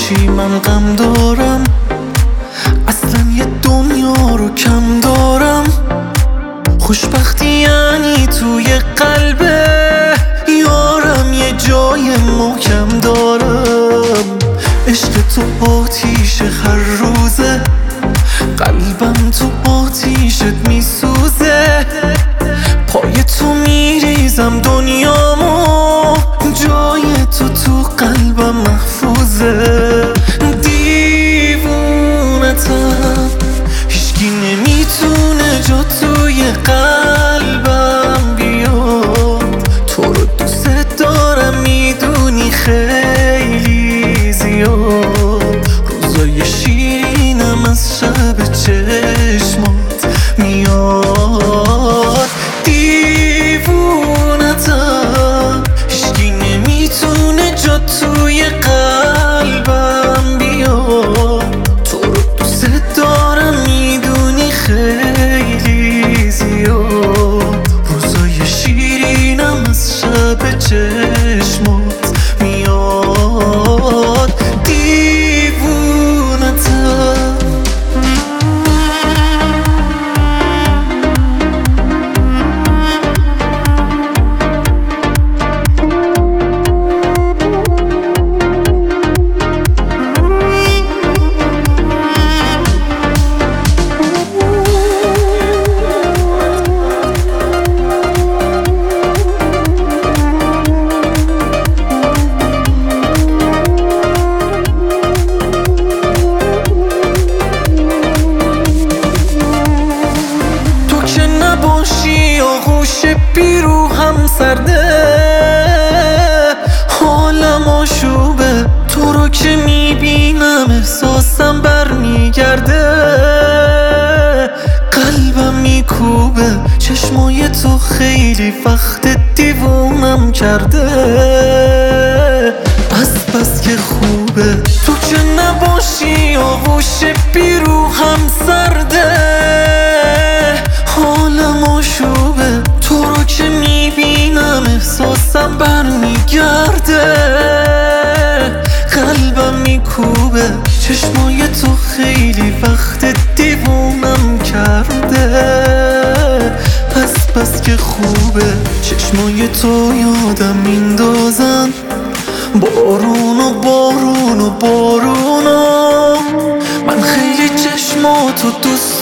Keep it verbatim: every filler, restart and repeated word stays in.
باشی من غم دارم، اصلا یه دنیا رو کم دارم. خوشبختی یعنی توی قلبه یارم یه جای محکم دارم. عشق تو آتیش هر روزه، قلبم تو آتیشت میسوزه. پای تو میریزم دنیامو، جای تو تو قلبم محفوظه. دیوونتم هیچکی نمیتونه جا توی قلبم بیاد. تو رو دوست دارم میدونی خیلی زیاد. روزای شیرینم از شب چشمات میاد. دیوونتم هیچکی نمیتونه جا توی قلبم بیاد. تو رو دوست دارم میدونی خیلی زیاد. روزای شیرینم از شب چشمات میاد. دیوونتم آغوش پیرو هم سرده، حالم آشوبه. تو رو که میبینم احساسم برمیگرده. قلبم میکوبه چشمای تو خیلی وقت دیوونم کرده. از بس که خوبه تو که نباشی آغوش پیرو هم سرده. حالم آشوبه تو رو که میبینم احساسم برمیگرده. قلبم میکوبه چشمای تو خیلی وقت دیوونم کرده. پس پس که خوبه چشمای تو یادم میندازن بارون و بارون و بارون و من خیلی چشماتو دوست